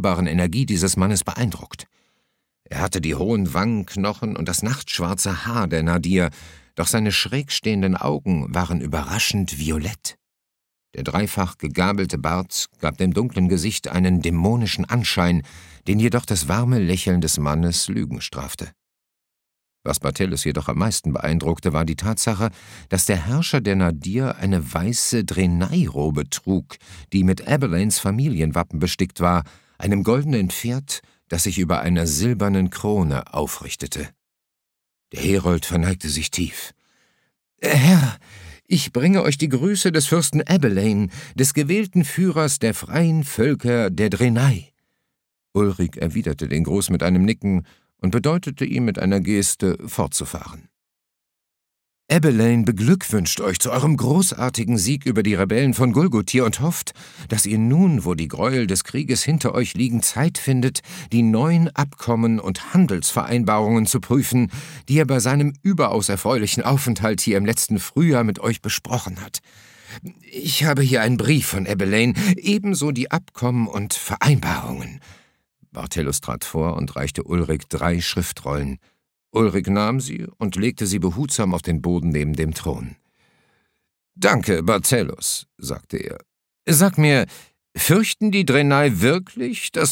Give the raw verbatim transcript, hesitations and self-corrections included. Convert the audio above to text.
Energie dieses Mannes beeindruckt. Er hatte die hohen Wangenknochen und das nachtschwarze Haar der Nadir, doch seine schräg stehenden Augen waren überraschend violett. Der dreifach gegabelte Bart gab dem dunklen Gesicht einen dämonischen Anschein, den jedoch das warme Lächeln des Mannes Lügen strafte. Was Bartellus jedoch am meisten beeindruckte, war die Tatsache, dass der Herrscher der Nadir eine weiße Drenai-Robe trug, die mit Abelaines Familienwappen bestickt war, einem goldenen Pferd, das sich über einer silbernen Krone aufrichtete. Der Herold verneigte sich tief. »Herr, ich bringe euch die Grüße des Fürsten Abelain, des gewählten Führers der freien Völker der Drenai.« Ulrich erwiderte den Gruß mit einem Nicken und bedeutete ihm mit einer Geste, fortzufahren. »Abelain beglückwünscht euch zu eurem großartigen Sieg über die Rebellen von Gulgutir und hofft, dass ihr nun, wo die Gräuel des Krieges hinter euch liegen, Zeit findet, die neuen Abkommen und Handelsvereinbarungen zu prüfen, die er bei seinem überaus erfreulichen Aufenthalt hier im letzten Frühjahr mit euch besprochen hat. Ich habe hier einen Brief von Abelain, ebenso die Abkommen und Vereinbarungen.« Bartellus trat vor und reichte Ulrich drei Schriftrollen. Ulrich nahm sie und legte sie behutsam auf den Boden neben dem Thron. »Danke, Bartellus«, sagte er. »Sag mir, fürchten die Drenai wirklich, dass